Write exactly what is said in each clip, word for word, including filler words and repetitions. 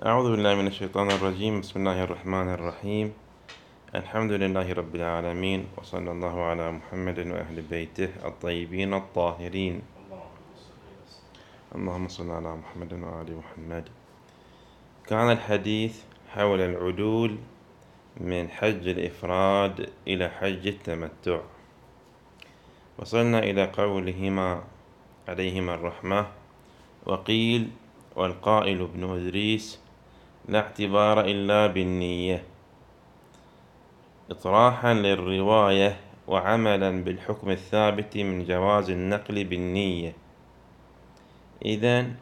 أعوذ بالله من الشيطان الرجيم. بسم الله الرحمن الرحيم. الحمد لله رب العالمين، وصلى الله على محمد وأهل بيته الطيبين الطاهرين. اللهم صل على محمد وآل محمد. كان الحديث حول العدول من حج الإفراد إلى حج التمتع، وصلنا إلى قولهما عليهما الرحمة: وقيل والقائل ابن إدريس لا اعتبار إلا بالنية، إطراحا للرواية وعملا بالحكم الثابت من جواز النقل بالنية. إذن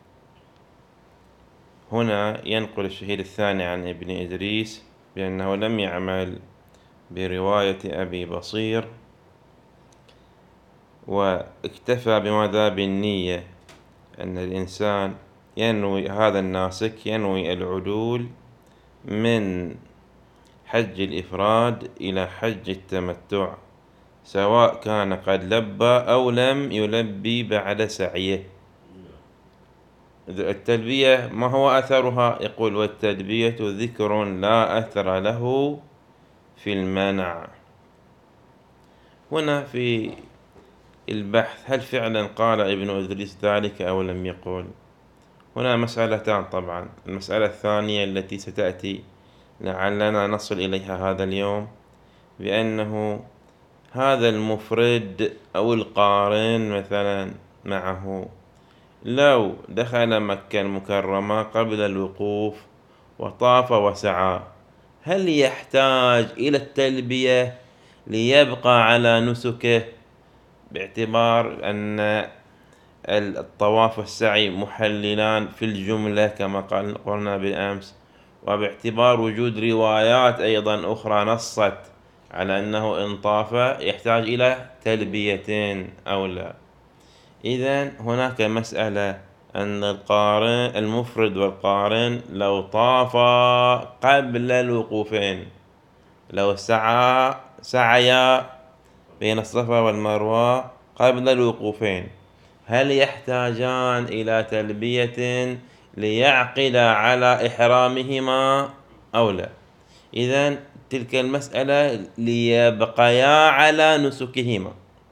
هنا ينقل الشهيد الثاني عن ابن إدريس بأنه لم يعمل برواية أبي بصير، واكتفى بماذا؟ بالنية، أن الإنسان ينوي، هذا الناسك ينوي العدول من حج الإفراد إلى حج التمتع، سواء كان قد لبى أو لم يلبي بعد سعيه. التلبية ما هو أثرها؟ يقول: والتلبية ذكر لا أثر له في المنع. هنا في البحث هل فعلا قال ابن إدريس ذلك أو لم يقل؟ هنا مسألتان طبعا. المسألة الثانية التي ستأتي لعلنا نصل إليها هذا اليوم، بأنه هذا المفرد أو القارن مثلا معه لو دخل مكة المكرمة قبل الوقوف وطاف وسعى، هل يحتاج إلى التلبية ليبقى على نسكه، باعتبار أن الطواف والسعي محللان في الجملة كما قلنا بالأمس، وباعتبار وجود روايات أيضا أخرى نصت على أنه إن طاف يحتاج إلى تلبيتين أو لا؟ إذن هناك مسألة أن القارن المفرد والقارن لو طافا قبل الوقوفين، لو سعى سعيا بين الصفا والمروة قبل الوقوفين، هل يحتاجان إلى تلبية ليعقد على إحرامهما أو لا؟ إذن تلك المسألة ليبقيا على نسكهما.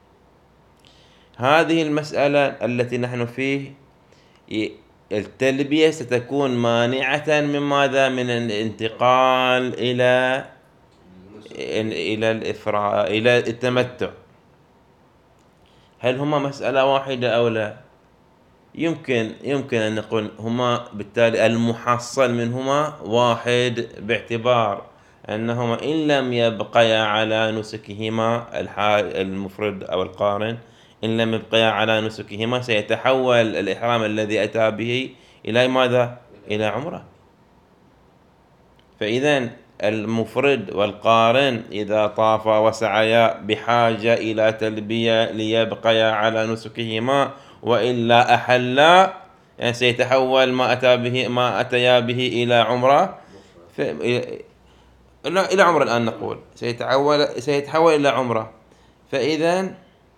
هذه المسألة التي نحن فيه، التلبية ستكون مانعة من ماذا؟ من الانتقال إلى إلى الإفراء إلى التمتع. هل هما مسألة واحدة أو لا؟ يمكن يمكن أن نقول هما بالتالي المحصل منهما واحد، باعتبار أنهما إن لم يبقيا على نسكهما المفرد أو القارن، إن لم يبقيا على نسكهما سيتحول الإحرام الذي أتى به إلى ماذا؟ إلى عمرة. فإذا المفرد والقارن إذا طافا وسعيا بحاجة إلى تلبية ليبقيا على نسكهما، وإلا أحلا، يعني سيتحول ما أتى به ما أتيا به إلى عمرة، إلى عمرة الآن نقول سيتحول سيتحول إلى عمرة. فإذا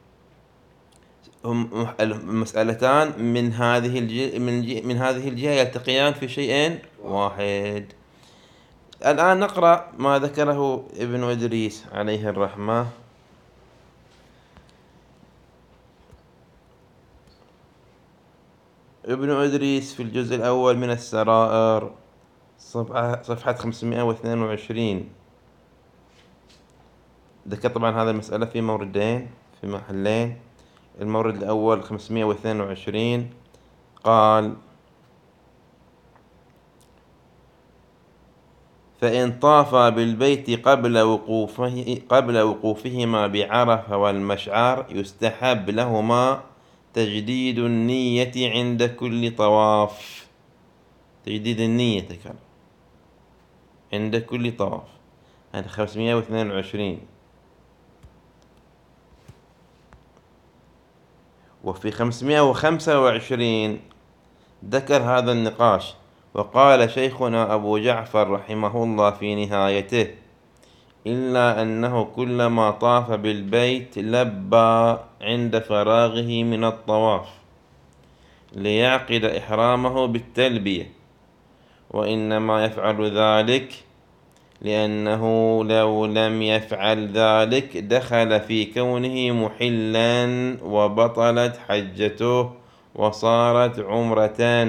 هم المسألتان من هذه الجهة من من هذه الجهة يلتقيان في شيء واحد. الآن نقرأ ما ذكره ابن إدريس عليه الرحمة. ابن إدريس في الجزء الأول من السرائر، صفحة صفحة خمسمائة واثنين وعشرين، ذكر طبعا هذا المسألة في موردين في محلين. المورد الأول خمسمائة واثنين وعشرين قال: فإن طافا بالبيت قبل وقوفه قبل وقوفهما بعرفة والمشعر يستحب لهما تجديد النية عند كل طواف. تجديد النية كان عند كل طواف. هذا خمسمائة واثنين وعشرين. وفي خمسمائة وخمسة وعشرين ذكر هذا النقاش، وقال شيخنا أبو جعفر رحمه الله في نهايته: إلا أنه كلما طاف بالبيت لبى عند فراغه من الطواف ليعقد إحرامه بالتلبية، وإنما يفعل ذلك لأنه لو لم يفعل ذلك دخل في كونه محلا وبطلت حجته وصارت عمرة،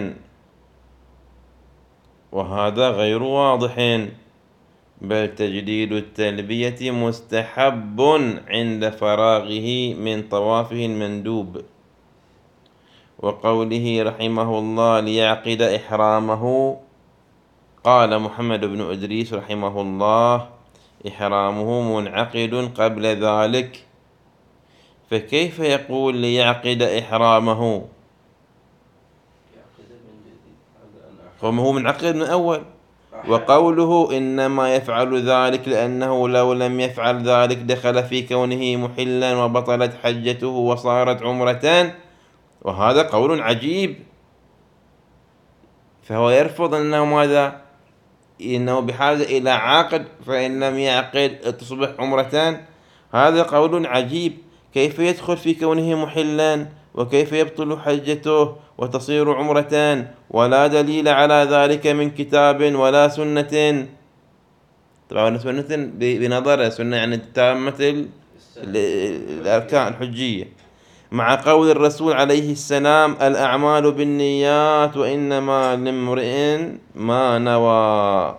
وهذا غير واضح، بل تجديد التلبية مستحب عند فراغه من طوافه المندوب. وقوله رحمه الله ليعقد إحرامه، قال محمد بن إدريس رحمه الله إحرامه منعقد قبل ذلك، فكيف يقول ليعقد إحرامه؟ هو منعقد من أول. وقوله إنما يفعل ذلك لأنه لو لم يفعل ذلك دخل في كونه محلا وبطلت حجته وصارت عمرة، وهذا قول عجيب. فهو يرفض أنه ماذا؟ إنه بحاجة إلى عقد، فإن لم يعقد تصبح عمرتان. هذا قول عجيب، كيف يدخل في كونه محلا وكيف يبطل حجته وتصير عمرتان، ولا دليل على ذلك من كتاب ولا سنة. طبعا سنة بنظر سنة يعني تامة الأركان الحجية، مع قول الرسول عليه السلام الأعمال بالنيات وإنما لامرئ ما نوى.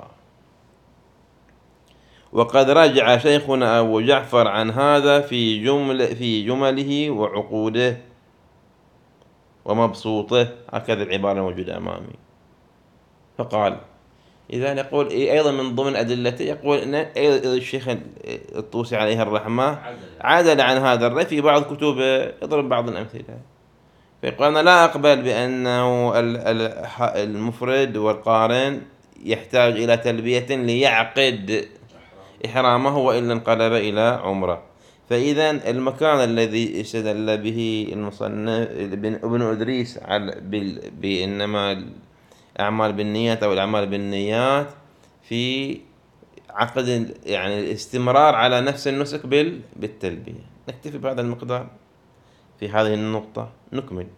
وقد رجع شيخنا أبو جعفر عن هذا في جمل في جمله وعقوده ومبسوطه، هكذا العبارة موجودة أمامي. فقال إذا نقول أيضا من ضمن أدلته، يقول أن الشيخ الطوسي عليه الرحمة عدل عن هذا الرأي في بعض كتبه، يضرب بعض الأمثلة، فيقول أنا لا أقبل بأنه المفرد والقارن يحتاج إلى تلبية ليعقد إحرامه وإلا انقلب إلى عمرة. فإذا المكان الذي استدل به المصنف ابن إدريس بإنما الأعمال بالنيات أو الأعمال بالنيات في عقد، يعني الاستمرار على نفس النسك بالتلبية. نكتفي بهذا المقدار في هذه النقطة، نكمل.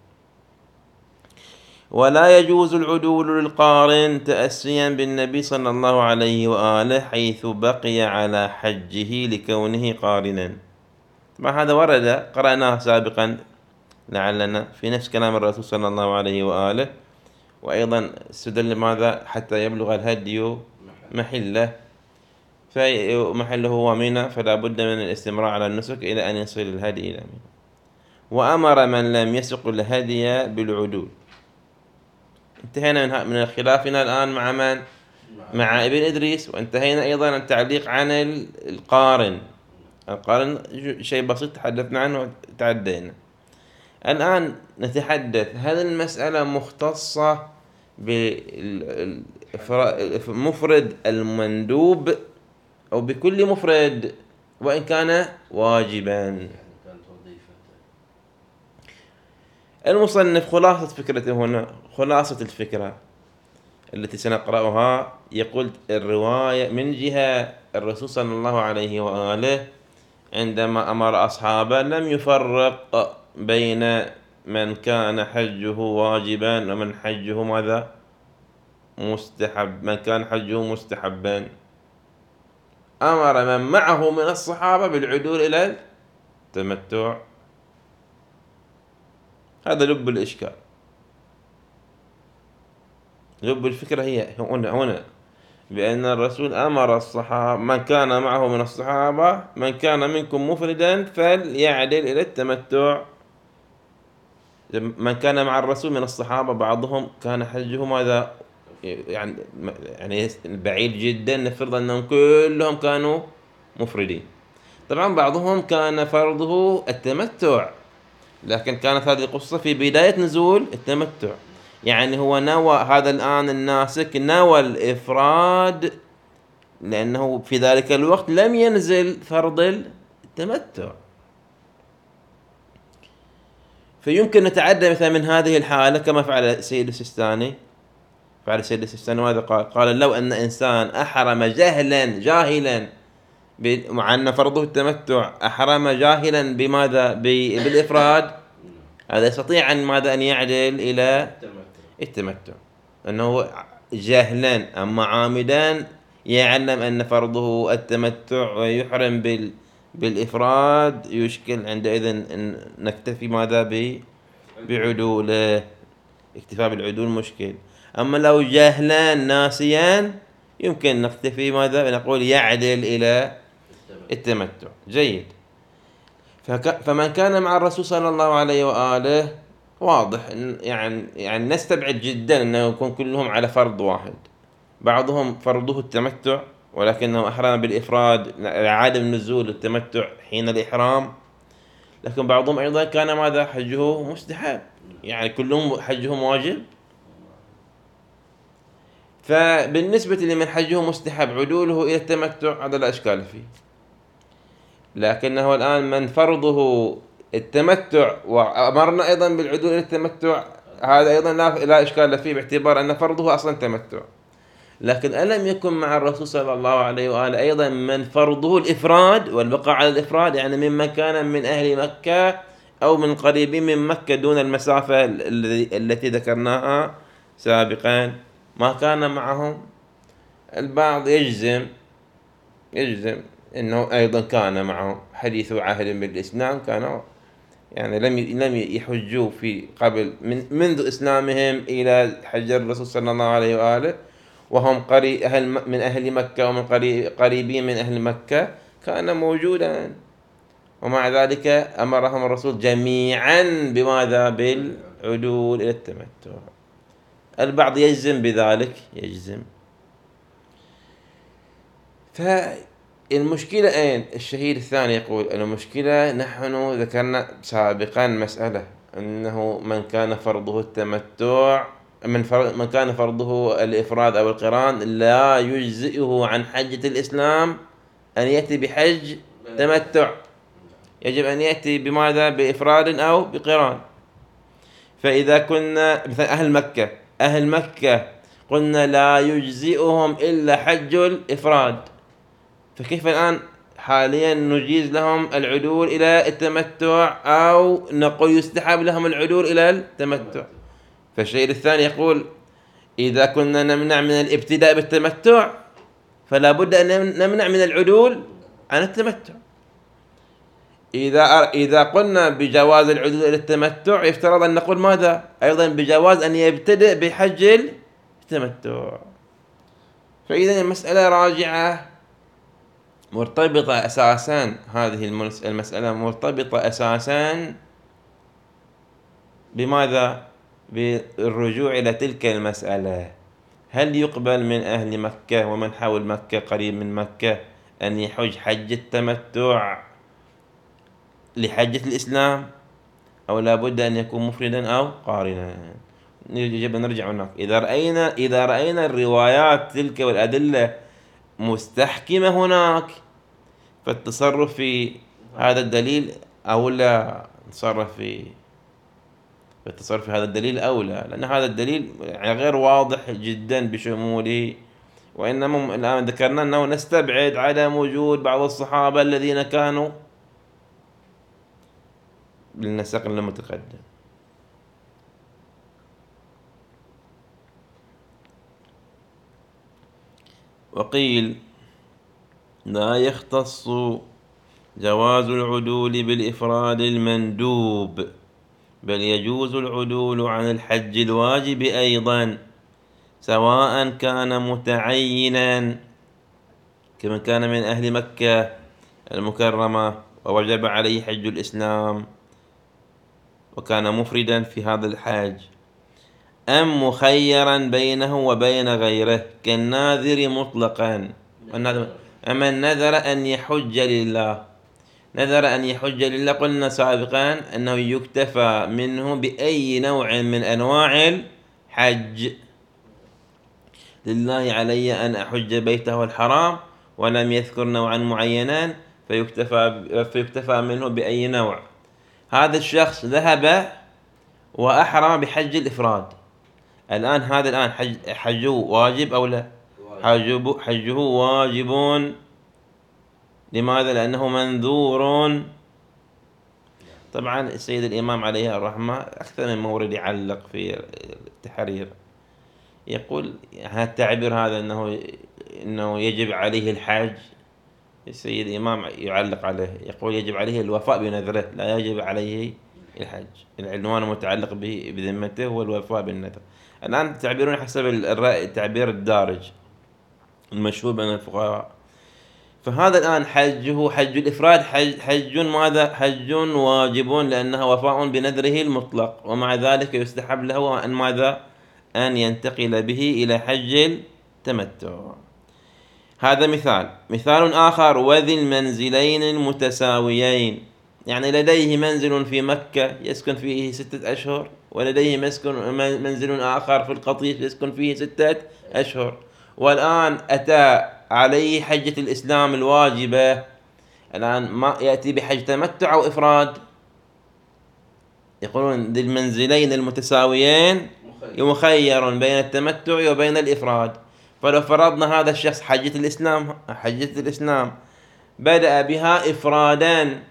ولا يجوز العدول للقارن تأسيا بالنبي صلى الله عليه وآله حيث بقي على حجه لكونه قارنا. ما هذا ورد قرأناه سابقا لعلنا في نفس كلام الرسول صلى الله عليه وآله. وأيضا استدل ماذا؟ حتى يبلغ الهدي محله، فمحله هو منى، فلا بد من الاستمرار على النسك إلى أن يصل الهدي إلى منى. وأمر من لم يسق الهدي بالعدول. انتهينا من خلافنا الآن مع من؟ مع ابن إدريس. وانتهينا أيضا التعليق عن القارن. القارن شيء بسيط تحدثنا عنه وتعدينا. الآن نتحدث هل المسألة مختصة بالمفرد المندوب أو بكل مفرد وإن كان واجبا؟ المصنف خلاصة فكرته هنا، خلاصة الفكرة التي سنقرأها، يقول الرواية من جهة الرسول صلى الله عليه وآله عندما أمر أصحابه لم يفرق بين من كان حجه واجبا ومن حجه ماذا؟ مستحب. من كان حجه مستحبا أمر من معه من الصحابة بالعدول إلى التمتع. هذا لب الإشكال، لب الفكرة هي هنا هنا بأن الرسول أمر الصحابة من كان معه من الصحابة من كان منكم مفردا فليعدل إلى التمتع. من كان مع الرسول من الصحابة بعضهم كان حجه ماذا؟ يعني يعني بعيد جدا، نفرض أنهم كلهم كانوا مفردين. طبعا بعضهم كان فرضه التمتع، لكن كانت هذه القصة في بداية نزول التمتع، يعني هو نوى هذا الآن الناسك نوى الإفراد لأنه في ذلك الوقت لم ينزل فرض التمتع. فيمكن نتعدى مثلا من هذه الحالة كما فعل السيد السيستاني. فعل السيد السيستاني ماذا قال؟ قال لو أن إنسان أحرم جهلا جاهلا مع أن فرضه التمتع، أحرم جاهلا بماذا؟ بالإفراد، هذا يستطيع أن ماذا؟ أن يعدل إلى التمتع، أنه جهلا. أما عامدا يعلم أن فرضه التمتع ويحرم بال بالإفراد، يشكل عندئذ أن نكتفي ماذا ب بعدوله. اكتفاء بالعدول مشكل. أما لو جهلا ناسيا يمكن نكتفي ماذا، نقول يعدل إلى التمتع. جيد. فمن كان مع الرسول صلى الله عليه وآله واضح يعني يعني نستبعد جدا أنه يكون كلهم على فرض واحد. بعضهم فرضه التمتع ولكنه أحرم بالإفراد لعدم نزول التمتع حين الإحرام، لكن بعضهم أيضا كان ماذا حجه مستحب، يعني كلهم حجهم واجب. فبالنسبة لمن حجه مستحب عدوله إلى التمتع هذا لا إشكال فيه، لكنه الآن من فرضه التمتع وأمرنا أيضا بالعدول إلى التمتع هذا أيضا لا إشكال فيه، باعتبار أن فرضه أصلا تمتع. لكن ألم يكن مع الرسول صلى الله عليه وآله أيضا من فرضه الإفراد والبقاء على الإفراد، يعني ممن كان من أهل مكة أو من قريبين من مكة دون المسافة التي ذكرناها سابقا، ما كان معهم. البعض يجزم يجزم أنه أيضا كان معهم حديث عهد بالإسلام، كانوا يعني لم لم يحجوا في قبل من منذ إسلامهم إلى حج الرسول صلى الله عليه وآله، وهم قري أهل من أهل مكة ومن قريبين من أهل مكة، كان موجودا. ومع ذلك أمرهم الرسول جميعا بماذا؟ بالعدول إلى التمتع. البعض يجزم بذلك، يجزم. فالمشكلة أين؟ الشهيد الثاني يقول المشكلة نحن ذكرنا سابقا مسألة أنه من كان فرضه التمتع من, فرض من كان فرضه الإفراد أو القران لا يجزئه عن حجة الإسلام أن يأتي بحج تمتع، يجب أن يأتي بماذا؟ بإفراد أو بقران. فإذا كنا مثلا أهل مكة أهل مكة قلنا لا يجزئهم إلا حج الإفراد، فكيف الآن حاليا نجيز لهم العدول إلى التمتع أو نقول يستحب لهم العدول إلى التمتع؟ فالشيء الثاني يقول إذا كنا نمنع من الابتداء بالتمتع فلا بد أن نمنع من العدول عن التمتع. إذا إذا قلنا بجواز العدول إلى التمتع يفترض أن نقول ماذا؟ أيضا بجواز أن يبتدئ بحج التمتع. فإذا المسألة راجعة مرتبطة أساسا، هذه المسألة مرتبطة أساسا بماذا؟ بالرجوع إلى تلك المسألة. هل يقبل من أهل مكة ومن حول مكة قريب من مكة أن يحج حج التمتع لحجة الإسلام، أو لا بد أن يكون مفردا أو قارنا؟ يجب أن نرجع هناك. إذا رأينا إذا رأينا الروايات تلك والأدلة مستحكمة هناك، فالتصرف في هذا الدليل أولى. نتصرف في التصرف في هذا الدليل أولى، لأن هذا الدليل يعني غير واضح جدا بشموله، وإنما الآن ذكرنا أنه نستبعد عدم وجود بعض الصحابة الذين كانوا بالنسق المتقدم. وقيل لا يختص جواز العدول بالإفراد المندوب، بل يجوز العدول عن الحج الواجب أيضا، سواء كان متعينا كمن كان من أهل مكة المكرمة ووجب عليه حج الإسلام وكان مفردا في هذا الحج، أم مخيرا بينه وبين غيره كالناذر مطلقا. أما النذر أن يحج لله نذر أن يحج لله، قلنا سابقا أنه يكتفى منه بأي نوع من أنواع الحج. لله علي أن أحج بيته الحرام، ولم يذكر نوعا معينا، فيكتفى, فيكتفى منه بأي نوع. هذا الشخص ذهب وأحرم بحج الإفراد، الآن هذا الآن حج حجه واجب أو لا؟ حجه, حجه واجب. لماذا؟ لأنه منذور. طبعا السيد الإمام عليه الرحمة أكثر من مورد يعلق في التحرير، يقول هذا التعبير هذا أنه أنه يجب عليه الحج. السيد الإمام يعلق عليه يقول يجب عليه الوفاء بنذره، لا يجب عليه الحج. العنوان المتعلق به بذمته هو الوفاء بالنذر. الآن تعبيرون حسب الرأي التعبير الدارج المشهور بين الفقهاء. فهذا الآن حجه حج الإفراد حج, حج ماذا؟ حج واجب لأنه وفاء بنذره المطلق، ومع ذلك يستحب له أن ماذا؟ أن ينتقل به إلى حج التمتع. هذا مثال. مثال آخر: وذي المنزلين المتساويين، يعني لديه منزل في مكة يسكن فيه ستة أشهر، ولديه مسكن منزل آخر في القطيف يسكن فيه ستة أشهر، والآن أتى عليه حجة الإسلام الواجبة. الآن ما يأتي بحج تمتع أو إفراد؟ يقولون ذي المنزلين المتساويين مخير بين التمتع وبين الإفراد. فلو فرضنا هذا الشخص حجة الإسلام حجة الإسلام بدأ بها إفرادا،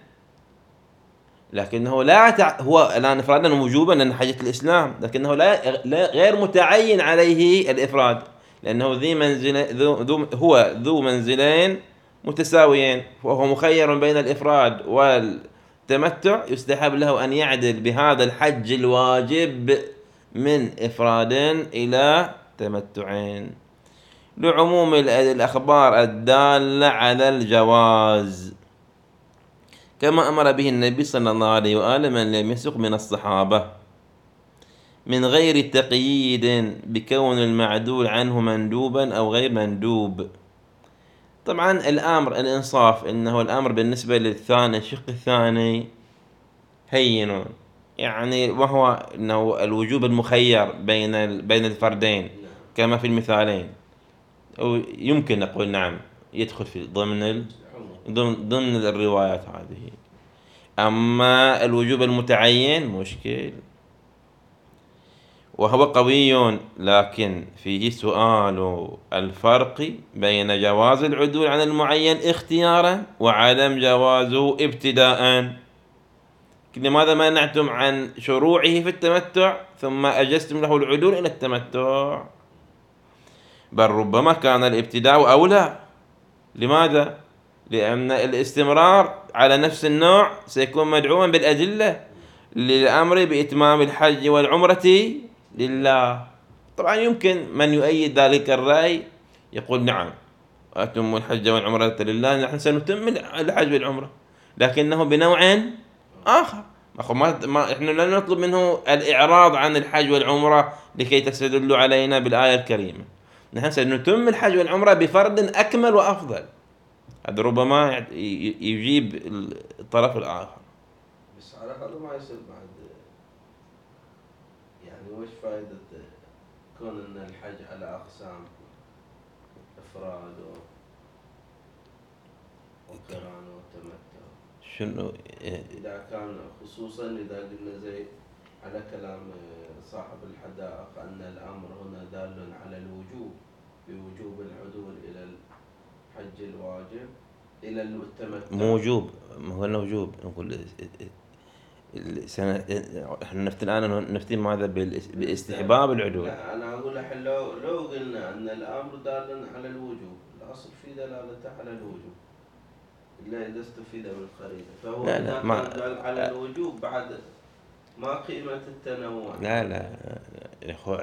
لكنه لا تع... هو الآن إفرادا وجوبا لأن حجة الإسلام، لكنه لا, لا غير متعين عليه الإفراد، لأنه ذي منزل ذو... ذو... هو ذو منزلين متساويين، وهو مخير بين الإفراد والتمتع. يستحب له أن يعدل بهذا الحج الواجب من إفراد إلى تمتعين، لعموم الأخبار الدالة على الجواز، كما أمر به النبي صلى الله عليه وآله من لم يسق من الصحابة، من غير تقييد بكون المعدول عنه مندوبا أو غير مندوب. طبعا الأمر الإنصاف أنه الأمر بالنسبة للثاني الشق الثاني هين، يعني وهو أنه الوجوب المخير بين بين الفردين كما في المثالين، أو يمكن نقول نعم يدخل في ضمن ال... ضمن ضمن الروايات هذه. أما الوجوب المتعين مشكل، وهو قوي، لكن فيه سؤال الفرق بين جواز العدول عن المعين اختيارا وعدم جوازه ابتداء. لماذا منعتم عن شروعه في التمتع ثم أجزتم له العدول إلى التمتع؟ بل ربما كان الابتداء أولى. لماذا؟ لأن الاستمرار على نفس النوع سيكون مدعوما بالأدلة للأمر بإتمام الحج والعمرة لله. طبعا يمكن من يؤيد ذلك الرأي يقول نعم أتم الحج والعمرة لله، نحن سنتم الحج والعمرة، لكنه بنوع آخر. ما ما إحنا لا نطلب منه الإعراض عن الحج والعمرة لكي تستدلوا علينا بالآية الكريمة، نحن سنتم الحج والعمرة بفرد أكمل وأفضل. هذا ربما يجيب الطرف الآخر. بس على هذا ما يصير بعد، يعني وش فائدة كون أن الحج على أقسام إفراد وقران وتمتع؟ شنو إذا كان خصوصا إذا قلنا زي على كلام صاحب الحدائق أن الأمر هنا دال على الوجوب، بوجوب العدول إلى الحج الواجب إلى التمتع. مو وجوب، ما هو إنه وجوب. نقول سنة احنا نفتي الآن نفتي ماذا باستحباب العدول. لا أنا أقول الحين لو لو قلنا أن الأمر دال على الوجوب، الأصل في دلالته على الوجوب إلا إذا استفيد من القرينة، فهو لا لا ما دال على الوجوب بعد ما قيمة التنوع. لا لا يا أخو،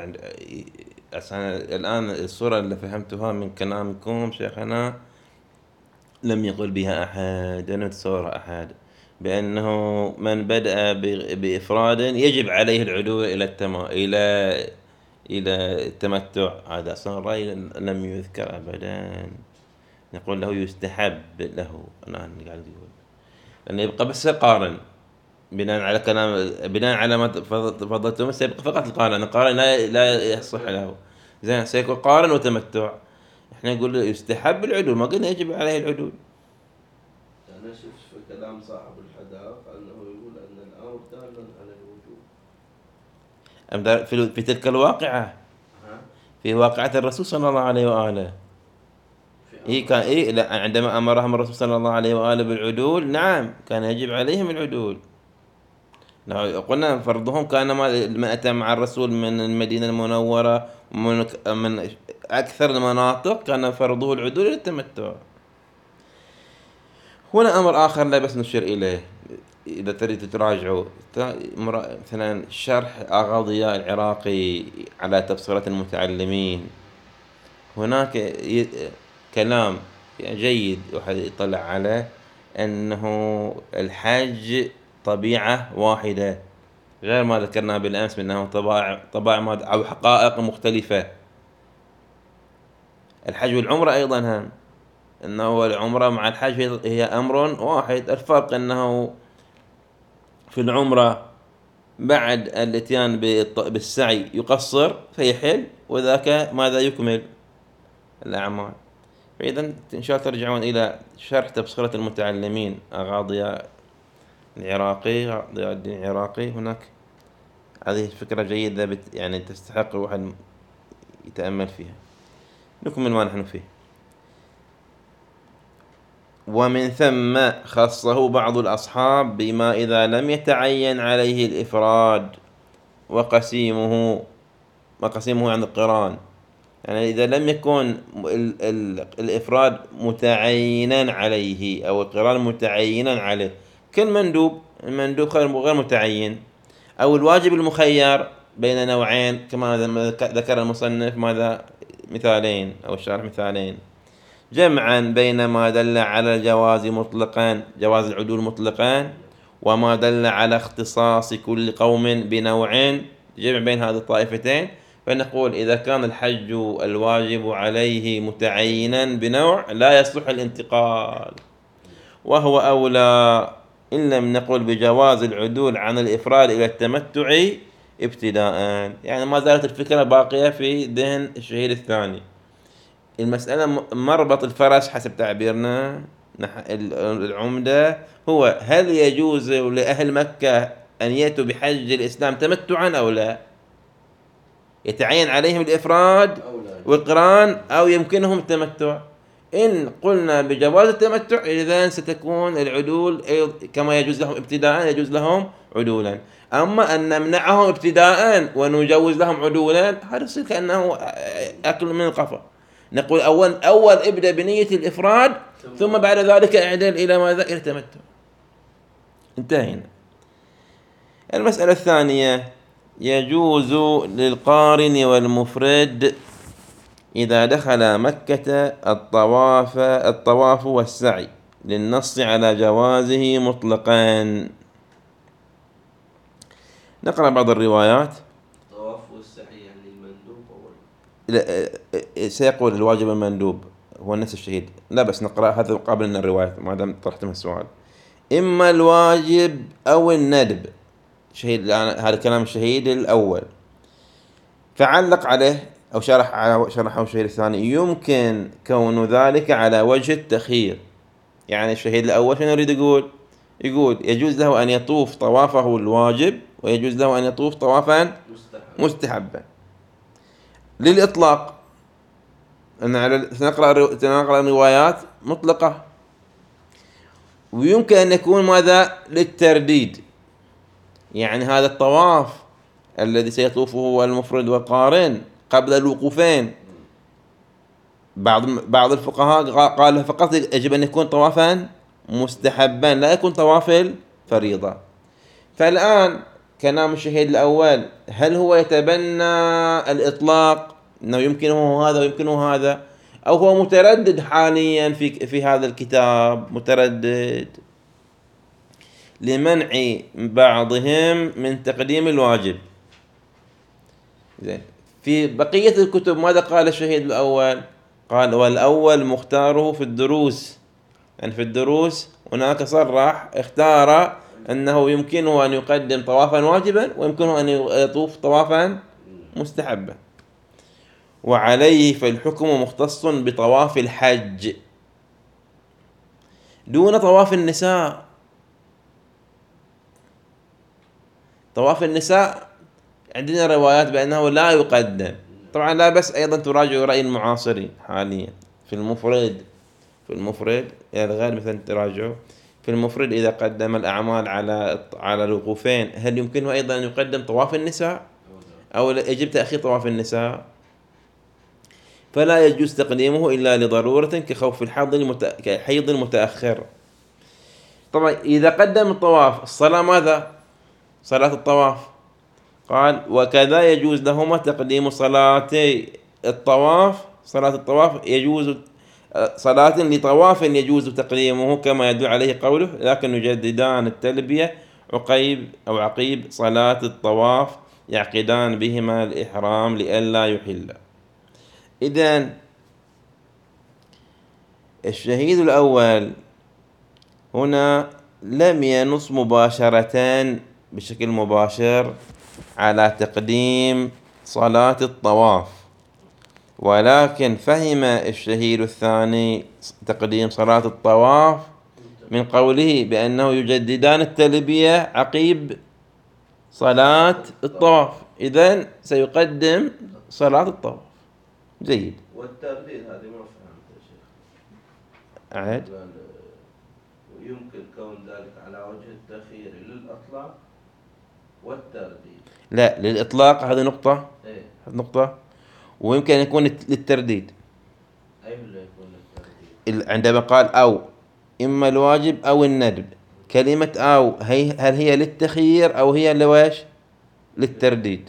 الآن الصورة اللي فهمتها من كلامكم شيخنا لم يقل بها أحد، لم يتصور أحد بأنه من بدأ بإفراد يجب عليه العدول إلى التما إلى إلى التمتع. هذا أصلا رأي لم يذكر أبدا. نقول له يستحب له. أنا قاعد أقول لأنه يبقى بس قارن بناء على كلام بناء على ما تفضلتم، سيبقى فقط القارن. القارن لا لا يصح له. زين سيكون قارن وتمتع. احنا نقول له يستحب العدول، ما قلنا يجب عليه العدول. أنا شفت في كلام صاحب الحدائق أنه يقول أن الأمر دال على الوجوب. في في تلك الواقعة، في واقعة الرسول صلى الله عليه وآله، إيه كان إيه لا عندما أمرهم الرسول صلى الله عليه وآله بالعدول، نعم كان يجب عليهم العدول. لو قلنا فرضهم كان ما ما أتى مع الرسول من المدينة المنورة ومن من أكثر المناطق كان فرضه العدول إلى التمتع. هنا أمر آخر لا بس نشير إليه إذا تريد تراجعوا، مثلا شرح آغا ضياء العراقي على تبصرة المتعلمين، هناك ي- كلام جيد واحد يطلع عليه أنه الحج طبيعة واحدة غير ما ذكرنا بالأمس من أنه طبائع طبائع أو حقائق مختلفة. الحج والعمرة أيضا هم أنه العمرة مع الحج هي أمر واحد، الفرق أنه في العمرة بعد الاتيان بالسعي يقصر فيحل، وذاك ماذا يكمل الأعمال. فإذا إن شاء الله ترجعون إلى شرح تبصرة المتعلمين آغا ضياء العراقي ضياء الدين العراقي، هناك هذه فكرة جيدة بت يعني تستحق الواحد يتأمل فيها. نكمل ما نحن فيه. ومن ثم خصه بعض الأصحاب بما إذا لم يتعين عليه الإفراد وقسيمه وقسيمه عن القران، يعني إذا لم يكن ال ال الإفراد متعينا عليه أو القران متعينا عليه كالمندوب، المندوب غير متعين، أو الواجب المخير بين نوعين كما ذكر المصنف ماذا مثالين أو الشارح مثالين، جمعا بين ما دل على الجواز مطلقا جواز العدول مطلقا وما دل على اختصاص كل قوم بنوع، جمع بين هذه الطائفتين. فنقول إذا كان الحج الواجب عليه متعينا بنوع لا يصلح الانتقال، وهو أولى إن لم نقل بجواز العدول عن الإفراد إلى التمتع ابتداء. يعني ما زالت الفكرة باقية في ذهن الشهيد الثاني. المسألة مربط الفرس حسب تعبيرنا العمدة هو هل يجوز لأهل مكة أن يأتوا بحج الإسلام تمتعا أو لا، يتعين عليهم الإفراد والقران أو يمكنهم التمتع. إن قلنا بجواز التمتع إذن ستكون العدول كما يجوز لهم ابتداء يجوز لهم عدولا، أما أن نمنعهم ابتداء ونجوز لهم عدولا هذا يصير كأنه أكل من القفا. نقول أول أول ابدأ بنية الإفراد ثم بعد ذلك اعدل إلى ماذا؟ إلى التمتع. انتهينا. المسألة الثانية يجوز للقارن والمفرد إذا دخل مكة الطواف الطواف والسعي للنص على جوازه مطلقا. نقرأ بعض الروايات. الطواف والسعي يعني المندوب أول؟ لا سيقول الواجب المندوب هو نفس الشهيد، لا بس نقرأ هذا قبل من الروايات ما دام طرحتم السؤال. إما الواجب أو الندب، شهيد هذا كلام الشهيد الأول، فعلق عليه أو شرح على شرحه الشهيد الثاني يمكن كون ذلك على وجه التخيير. يعني الشهيد الأول شنو يريد يقول؟ يقول يجوز له أن يطوف طوافه الواجب ويجوز له أن يطوف طوافا مستحبا للإطلاق. نقرأ نقرأ روايات مطلقة. ويمكن أن يكون ماذا؟ للترديد، يعني هذا الطواف الذي سيطوفه المفرد والقارن قبل الوقوفين بعض بعض الفقهاء قال فقط يجب أن يكون طوافا مستحبا لا يكون طواف الفريضة. فالآن كلام الشهيد الأول هل هو يتبنى الإطلاق أنه يمكنه هذا ويمكنه هذا، أو هو متردد حاليا في في هذا الكتاب، متردد لمنع بعضهم من تقديم الواجب. زين. في بقية الكتب ماذا قال الشهيد الأول؟ قال والأول مختاره في الدروس، يعني في الدروس هناك صرح اختار أنه يمكنه أن يقدم طوافا واجبا ويمكنه أن يطوف طوافا مستحبا. وعليه فالحكم مختص بطواف الحج دون طواف النساء. طواف النساء عندنا روايات بأنه لا يقدم، طبعا لا بس أيضا تراجع رأي المعاصرين حاليا في المفرد في المفرد يعني غير مثلا تراجعوا في المفرد إذا قدم الأعمال على على الوقوفين، هل يمكنه أيضا أن يقدم طواف النساء أو يجب تأخير طواف النساء؟ فلا يجوز تقديمه إلا لضرورة كخوف الحيض المت... كحيض المتأخر. طبعا إذا قدم الطواف الصلاة ماذا؟ صلاة الطواف، قال وكذا يجوز لهما تقديم صلاتي الطواف، صلاة الطواف يجوز صلاة لطواف يجوز تقديمه كما يدل عليه قوله لكن يجددان التلبية عقيب أو عقيب صلاة الطواف يعقدان بهما الإحرام لئلا يحل. إذن الشهيد الأول هنا لم ينص مباشرة بشكل مباشر على تقديم صلاة الطواف، ولكن فهم الشهيد الثاني تقديم صلاة الطواف من قوله بأنه يجددان التلبية عقيب صلاة الطواف، إذن سيقدم صلاة الطواف. جيد. والترديد هذه ما فهمت يا شيخ. أعد. ويمكن كون ذلك على وجه التخيير للإطلاق والترديد. لا، للإطلاق هذه نقطة. إيه؟ هذه نقطة. ويمكن أن يكون للترديد. أي اللي يكون للترديد؟ عندما قال أو إما الواجب أو الندب، كلمة أو هي هل هي للتخيير أو هي لويش؟ للترديد.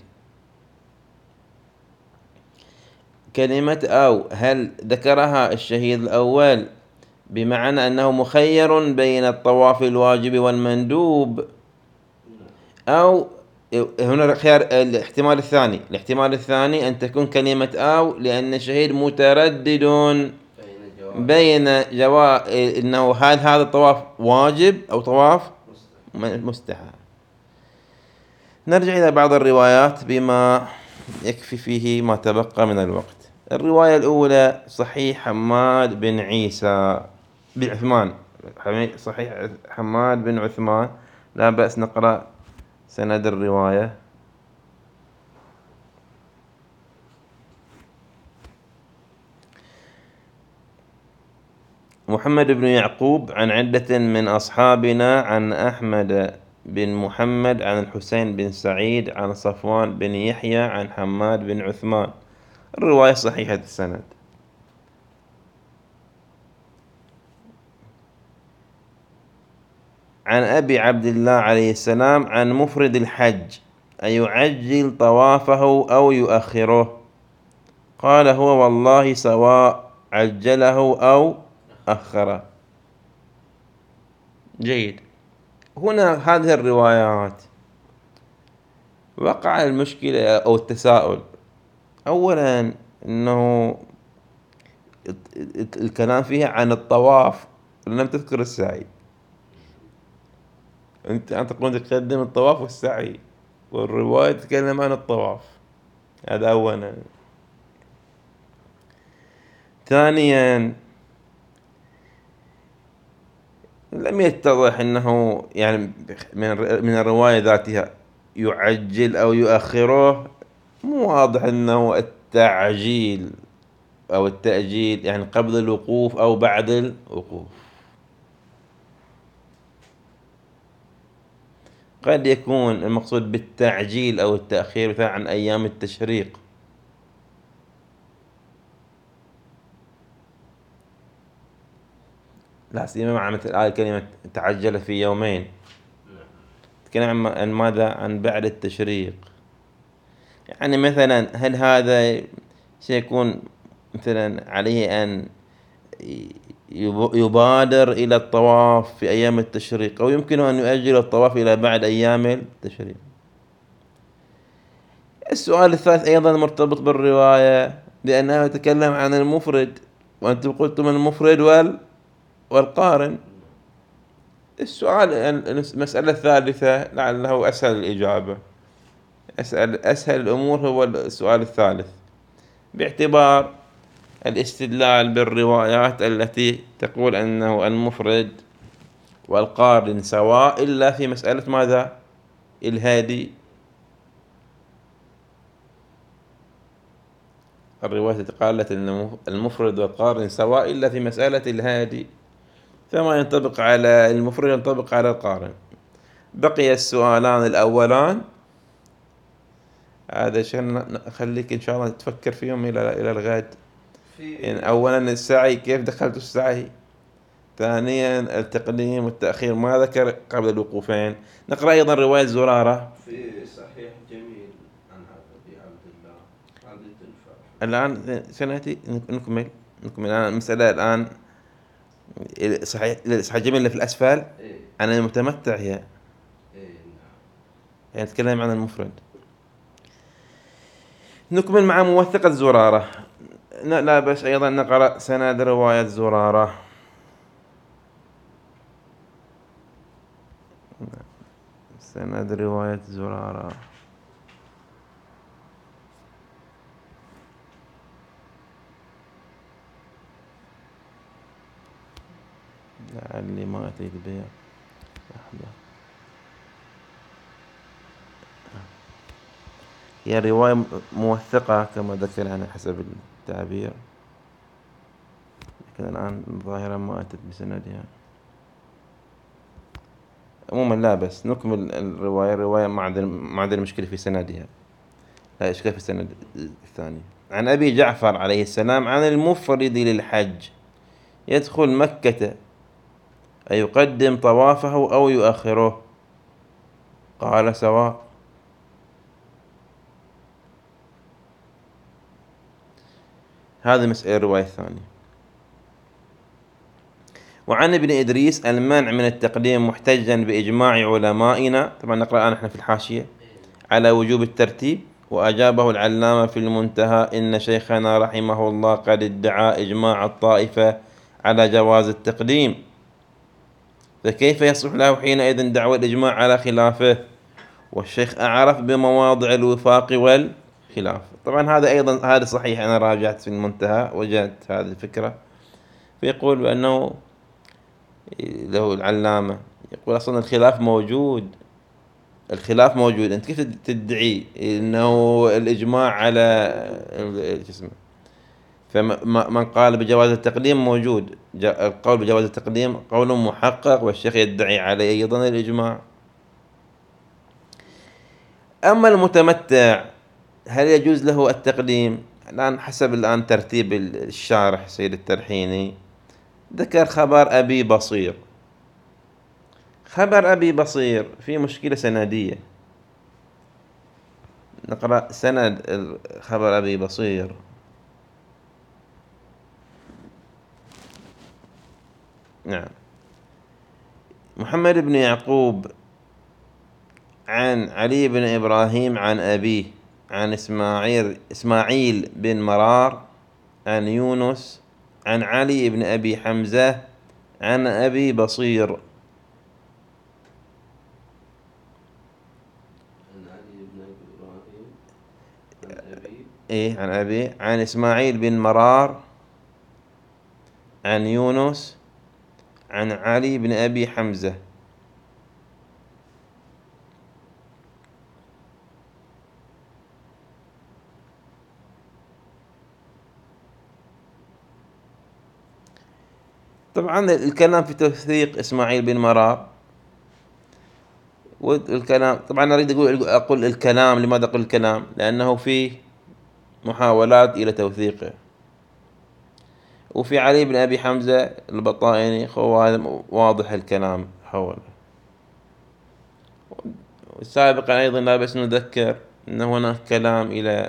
كلمة أو هل ذكرها الشهيد الأول بمعنى أنه مخير بين الطواف الواجب والمندوب، أو هنا خيار الاحتمال الثاني الاحتمال الثاني أن تكون كلمة أو لأن الشهيد متردد بين جواز أنه هل هذا الطواف واجب أو طواف مستحب. نرجع إلى بعض الروايات بما يكفي فيه ما تبقى من الوقت. الرواية الأولى صحيح حماد بن عيسى بن عثمان، صحيح حماد بن عثمان، لا بأس نقرأ سند الرواية. محمد بن يعقوب عن عدة من أصحابنا عن أحمد بن محمد عن الحسين بن سعيد عن صفوان بن يحيى عن حماد بن عثمان. الرواية صحيحة السند. عن أبي عبد الله عليه السلام عن مفرد الحج أيعجل طوافه أو يؤخره؟ قال هو والله سواء عجله أو أخره. جيد. هنا هذه الروايات وقع المشكلة أو التساؤل. أولا أنه الكلام فيها عن الطواف، لم تذكر السعي. أنت أنت تقول تقدم الطواف والسعي، والرواية تتكلم عن الطواف. هذا أولا. ثانيا لم يتضح أنه يعني من من الرواية ذاتها يعجل أو يؤخره، مو واضح أنه التعجيل أو التأجيل يعني قبل الوقوف أو بعد الوقوف. قد يكون المقصود بالتعجيل أو التأخير مثلا عن أيام التشريق، لا سيما مع مثل آية كلمة تعجل في يومين، تتكلم عن ماذا؟ عن بعد التشريق. يعني مثلا هل هذا سيكون مثلا عليه أن يبادر إلى الطواف في أيام التشريق أو يمكن أن يؤجل الطواف إلى بعد أيام التشريق؟ السؤال الثالث أيضا مرتبط بالرواية لأنها يتكلم عن المفرد، وأنتم قلتم المفرد وال والقارن. السؤال المسألة الثالثة لعله أسهل الإجابة، أسأل أسهل الأمور هو السؤال الثالث، باعتبار الاستدلال بالروايات التي تقول أنه المفرد والقارن سواء إلا في مسألة ماذا؟ الهادي. الرواية قالت أن المفرد والقارن سواء إلا في مسألة الهادي، فما ينطبق على المفرد ينطبق على القارن. بقي السؤالان الأولان، هذا عشان أخليك إن شاء الله تفكر فيهم إلى إلى الغد. يعني أولا السعي، كيف دخلت السعي؟ ثانيا التقديم والتأخير، ما ذكر قبل الوقوفين. نقرأ أيضا رواية زرارة في صحيح جميل عن أبي عبد الله، هذه تنفع. الآن سنأتي نكمل نكمل الآن المسألة. الآن صحيح صحيح جميل اللي في الأسفل إيه؟ عن المتمتع هي، إيه نعم. يعني نتكلم عن المفرد. نكمل مع موثقة زرارة. لا بس أيضا نقرأ سند رواية زرارة. سند رواية زرارة. لعلي ما أتيت بها لحظة. هي رواية موثقة كما ذكر عنها حسب التعبير، لكن الآن ظاهرا ما أتت بسندها. عموما لا بس نكمل الرواية. الرواية ما عندنا ما عندنا مشكلة في سندها، لا إشكال في السند الثاني. عن أبي جعفر عليه السلام عن المفرد للحج يدخل مكة أيقدم طوافه أو يؤخره؟ قال سواء. هذه مسألة الرواية الثانية. وعن ابن إدريس المنع من التقديم محتجا بإجماع علمائنا، طبعا نقرأ الآن احنا في الحاشية، على وجوب الترتيب. وأجابه العلامة في المنتهى إن شيخنا رحمه الله قد ادعى إجماع الطائفة على جواز التقديم، فكيف يصح له حينئذ دعوى الإجماع على خلافه؟ والشيخ أعرف بمواضع الوفاق والخلاف. طبعا هذا أيضا هذا صحيح، أنا راجعت في المنتهى وجدت هذه الفكرة. فيقول بأنه له العلامة يقول أصلا الخلاف موجود، الخلاف موجود، أنت كيف تدعي أنه الإجماع على جسمه؟ فمن قال بجواز التقديم موجود، القول بجواز التقديم قول محقق، والشيخ يدعي عليه أيضا الإجماع. أما المتمتع هل يجوز له التقديم؟ الآن حسب الآن ترتيب الشارح سيد الترحيني ذكر خبر أبي بصير. خبر أبي بصير في مشكلة سندية. نقرأ سند خبر أبي بصير. نعم. محمد بن يعقوب عن علي بن إبراهيم عن أبيه عن إسماعيل إسماعيل بن مرار عن يونس عن علي بن أبي حمزة عن أبي بصير. عن علي بن إبراهيم عن أبي إيه عن أبي عن إسماعيل بن مرار عن يونس عن علي بن أبي حمزة. طبعا الكلام في توثيق إسماعيل بن مرار، والكلام طبعا أريد أقول أقول الكلام. لماذا أقول الكلام؟ لأنه فيه محاولات إلى توثيقه. وفي علي بن أبي حمزة البطائني واضح الكلام حوله. سابقا أيضا لا بس نذكر أن هناك كلام إلى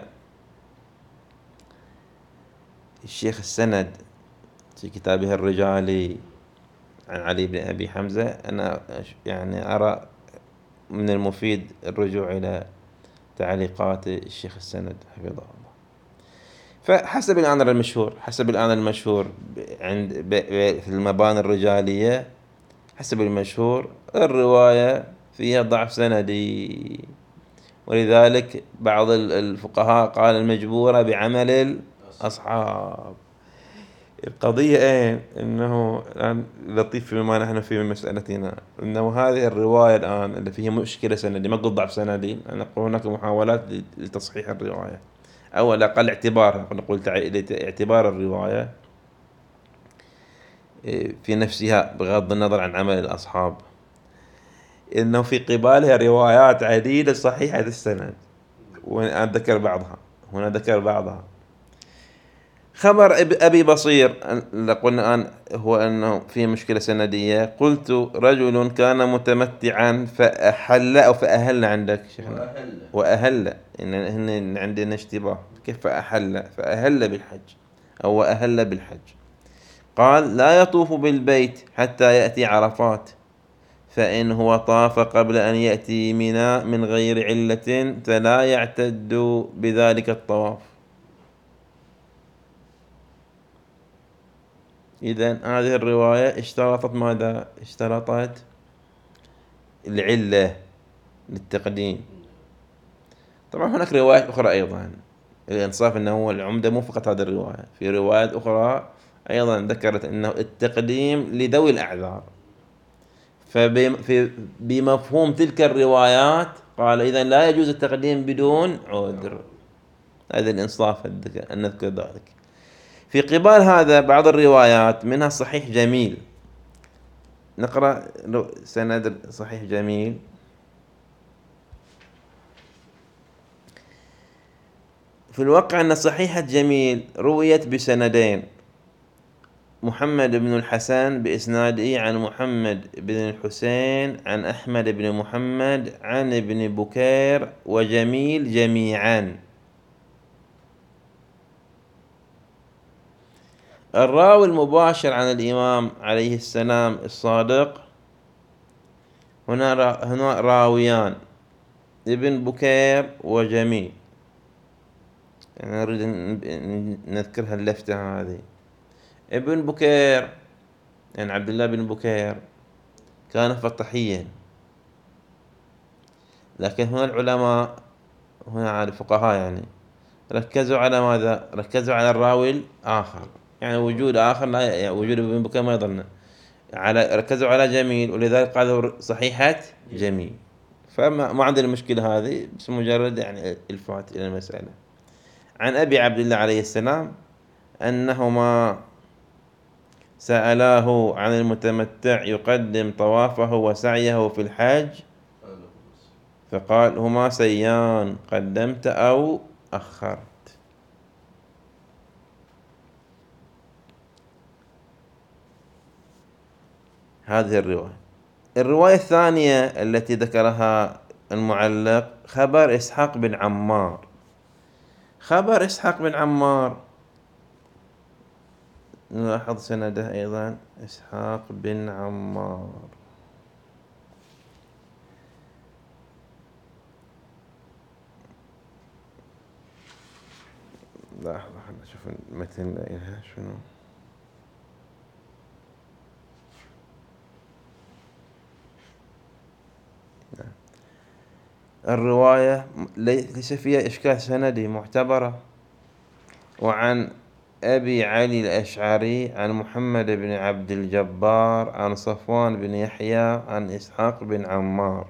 الشيخ السند في كتابه الرجالي عن علي بن أبي حمزة. أنا يعني أرى من المفيد الرجوع إلى تعليقات الشيخ السند حفظه الله. فحسب الآن المشهور حسب الآن المشهور عند في المباني الرجالية، حسب المشهور الرواية فيها ضعف سندي، ولذلك بعض الفقهاء قال المجبورة بعمل الأصحاب. القضية ايه؟ انه الان لطيف فيما نحن فيه من مسألتنا، انه هذه الرواية الان اللي فيها مشكلة سندي، ما قلت ضعف سندي، نقول هناك محاولات لتصحيح الرواية او على الاقل اعتبارها، نقول اعتبار الرواية. في نفسها بغض النظر عن عمل الأصحاب، إنه في قبالها روايات عديدة صحيحة السند، وأنا ذكر بعضها هنا ذكر بعضها. خبر أبي بصير اللي قلنا الآن هو أنه في مشكلة سندية. قلت رجل كان متمتعا فأحل أو فأهل عندك شيخنا وأهل وأهل إن هن عندنا اشتباه كيف فأحل فأهل بالحج أو أهل بالحج. قال لا يطوف بالبيت حتى يأتي عرفات، فإن هو طاف قبل أن يأتي منى من غير علة فلا يعتد بذلك الطواف. إذن هذه الرواية اشترطت ماذا؟ اشترطت العلة للتقديم. طبعا هناك روايات أخرى أيضا، الإنصاف أنه العمدة مو فقط هذه الرواية، في روايات أخرى أيضا ذكرت أنه التقديم لذوي الأعذار، فبمفهوم تلك الروايات قال إذا لا يجوز التقديم بدون عذر. هذا الإنصاف أن نذكر ذلك. في قبال هذا بعض الروايات منها صحيح جميل، نقرأ سند صحيح جميل. في الواقع أن صحيحة جميل رويت بسندين، محمد بن الحسن بإسناده عن محمد بن الحسين عن أحمد بن محمد عن ابن بكير وجميل جميعا. الراوي المباشر عن الإمام عليه السلام الصادق هنا هنا راويان، ابن بكير وجميل، يعني نريد نذكرها اللفتة هذه. ابن بكير يعني عبد الله بن بكير كان فقيها، لكن هنا العلماء هنا على الفقهاء يعني ركزوا على ماذا؟ ركزوا على الراوي الآخر، يعني وجود آخر لا يعني وجود ابن بكير ما يضلنا على، ركزوا على جميل، ولذلك قالوا صحيحة جميل. فما ما عندنا المشكلة هذه، بس مجرد يعني الفات إلى المسألة. عن أبي عبد الله عليه السلام أنهما سألاه عن المتمتع يقدم طوافه وسعيه في الحج، فقال هما سيان قدمت أو أخرت. هذه الرواية. الرواية الثانية التي ذكرها المعلق خبر إسحاق بن عمار. خبر إسحاق بن عمار نلاحظ سنده أيضا إسحاق بن عمار. لحظة خلنا نشوف المتن لها شنو. الرواية ليس فيها إشكال سندي، معتبرة. وعن أبي علي الأشعري عن محمد بن عبد الجبار عن صفوان بن يحيى عن إسحاق بن عمار.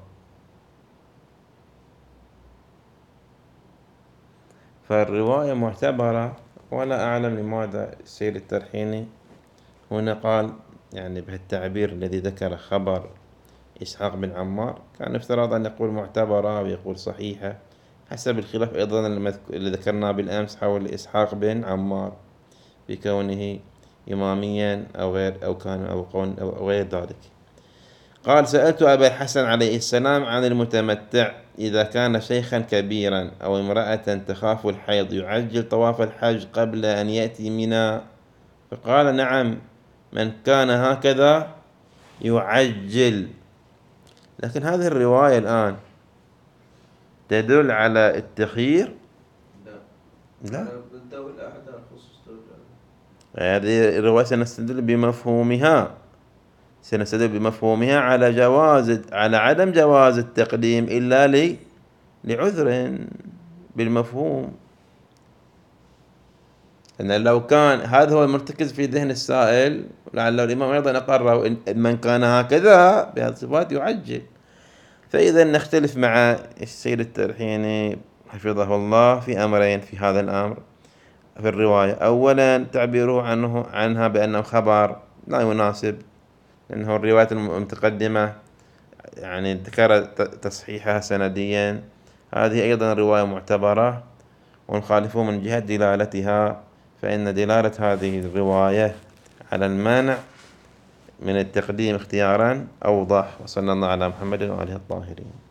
فالرواية معتبرة، ولا أعلم لماذا السيد الترحيني هنا قال يعني بهالتعبير الذي ذكر خبر إسحاق بن عمار. كان افترض أن يقول معتبرة ويقول صحيحة، حسب الخلاف أيضا اللي ذكرناه بالأمس حول إسحاق بن عمار بكونه إماميا أو غير أو كان أو قون أو غير ذلك. قال سألت أبا الحسن عليه السلام عن المتمتع إذا كان شيخا كبيرا أو امرأة تخاف الحيض يعجل طواف الحج قبل أن يأتي منى؟ فقال نعم، من كان هكذا يعجل. لكن هذه الرواية الآن تدل على التخيير؟ لا لا، الدولة أحدها خصوص دولة. هذه الرواية سنستدل بمفهومها سنستدل بمفهومها على جواز على عدم جواز التقديم إلا لي لعذر بالمفهوم. أن لو كان هذا هو المرتكز في ذهن السائل، لعل الإمام أيضا أقره من كان هكذا بهذه الصفات يعجل. فإذا نختلف مع السيد الترحيني حفظه الله في أمرين في هذا الأمر في الرواية. أولا تعبيره عنه عنها بأنه خبر لا يناسب، لأنه الروايات المتقدمة يعني ذكر تصحيحها سنديا، هذه أيضا رواية معتبرة، ونخالفه من جهة دلالتها، فإن دلالة هذه الرواية على المانع من التقديم اختيارا أوضح. وصلى الله على محمد وآله الطاهرين.